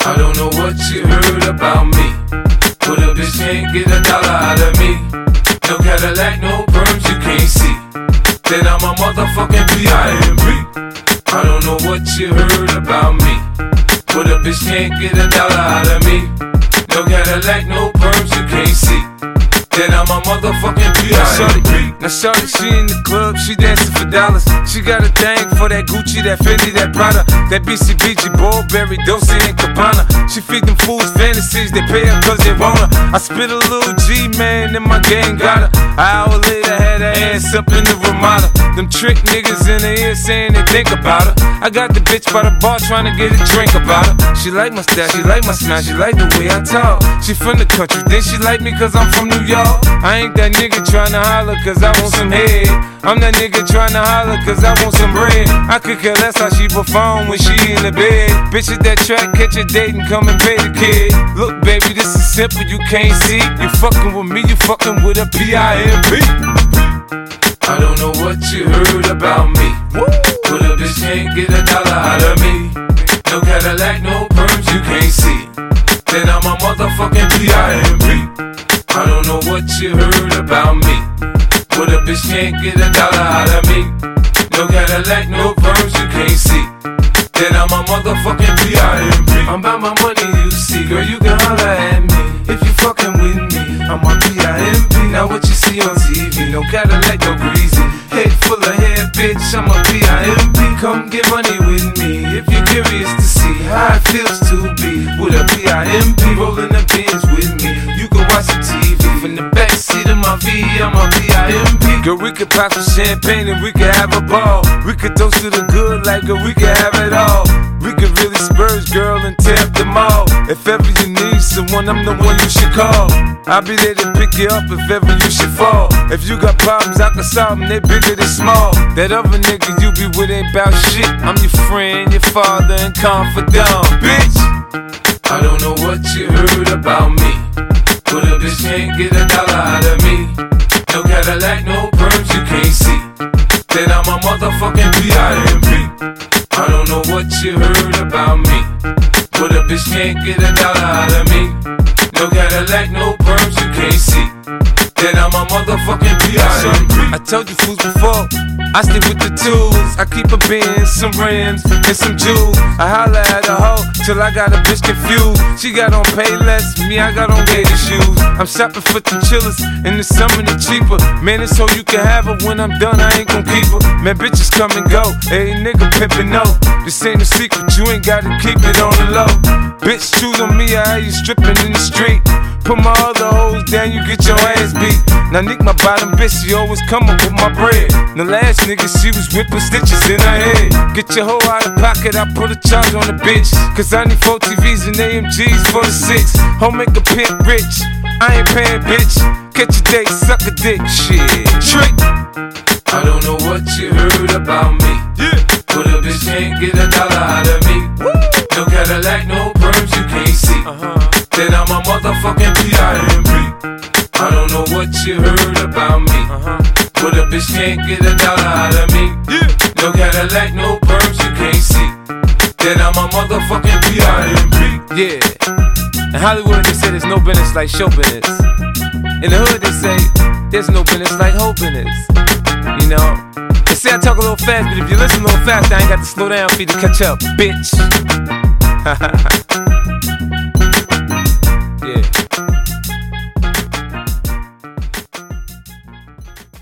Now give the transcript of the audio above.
I don't know what you heard about me, but a bitch can't get $1 out of me. No Cadillac, no perms, you can't see that I'm a motherfucking P.I.M.P. I don't know what you heard about me, but a bitch can't get $1 out of me. No Cadillac, no perms, you can't see that I'm a motherfucking P.I.M.P. Now shorty, she in the club, she dancing for dollars. She got a thing for that Gucci, that Fendi, that Prada, that BCBG, Burberry, Dolce & Gabbana. She feed them fools fantasies, they pay her cause they want her. I spit a little G, man, and my gang got her. An hour later, had her ass up in the Ramada. Them trick niggas in the ear saying they think about her. I got the bitch by the bar trying to get a drink about her. She like my style, she like my smile, she like the way I talk. She from the country, then she like me cause I'm from New York. I ain't that nigga tryna holler cause I want some head. I'm that nigga tryna holler cause I want some bread. I could care less how she perform when she in the bed. Bitch at that track, catch a date and come and pay the kid. Look baby, this is simple, you can't see. You fucking with me, you fucking with a P.I.M.P. I don't know what you heard about me, but a bitch can't get $1 out of me. No Cadillac, no perms, you can't see that I'm a motherfucking P.I.M.P. I don't know what you heard about me, but a bitch can't get $1 out of me. No Cadillac, no perms, you can't see that I'm a motherfucking P.I.M.P. I'm about my money, you see, girl, you can holler at me if you fucking with me. I'm a P.I.M.P. Now what you see on TV, no Cadillac, no greasy, head full of hair, bitch, I'm a P.I.M.P. Come get money with me if you're curious to see how it feels to be with a P.I.M.P. rolling the bins with me. You can watch the TV from the backseat of my V, I'm a P.I.M.P. Girl, we could pop some champagne and we could have a ball. We could toast to the good like girl, we could have it all. We could really spurge, girl, and tear up the mall. If ever you need someone, I'm the one you should call. I'll be there to pick you up if ever you should fall. If you got problems, I can solve them, they bigger than small. That other nigga you be with ain't bout shit. I'm your friend, your father, and confidant, bitch. I don't know what you heard about me, but a bitch can't get $1 out of me. No Cadillac, no perms, you can't see that I'm a motherfucking P.I.M.P. I don't know what you heard about me, but a bitch can't get $1 out of me. No Cadillac, no perms, you can't see that I'm a motherfucking P.I.M.P. I told you fools before, I stay with the tools. I keep a Benz, some rims, and some jewels. I holla at a hoe till I got a bitch confused. She got on Payless, me I got on gator shoes. I'm shopping for the chillers, in the summer they cheaper. Man, it's so you can have her, when I'm done I ain't gon' keep her. Man, bitches come and go, hey nigga pimpin' no. This ain't a secret, you ain't gotta keep it on the low. Bitch, choose on me, I you stripping in the street. Put my other hoes down, you get your ass beat. Now Nick, my bottom bitch, she always come up with my bread. The last nigga, she was whipping stitches in her head. Get your hoe out of pocket, I put a charge on the bitch. Cause I need 4 TVs and AMGs for the 6. Home make a pimp rich, I ain't paying bitch. Catch a date, suck a dick, shit, trick. I don't know what you heard about me, but a bitch can't get $1 out of me. No Cadillac, no perms, you can't see that I'm a motherfucking P.I.M.P. I don't know what you heard about me, but a bitch can't get $1 out of me. No Cadillac, no perms, you can't see that I'm a motherfucking P.I.M.P. Yeah, in Hollywood they say there's no business like show business. In the hood they say there's no business like hoe business. You know, they say I talk a little fast, but if you listen a little fast, I ain't got to slow down for you to catch up, bitch.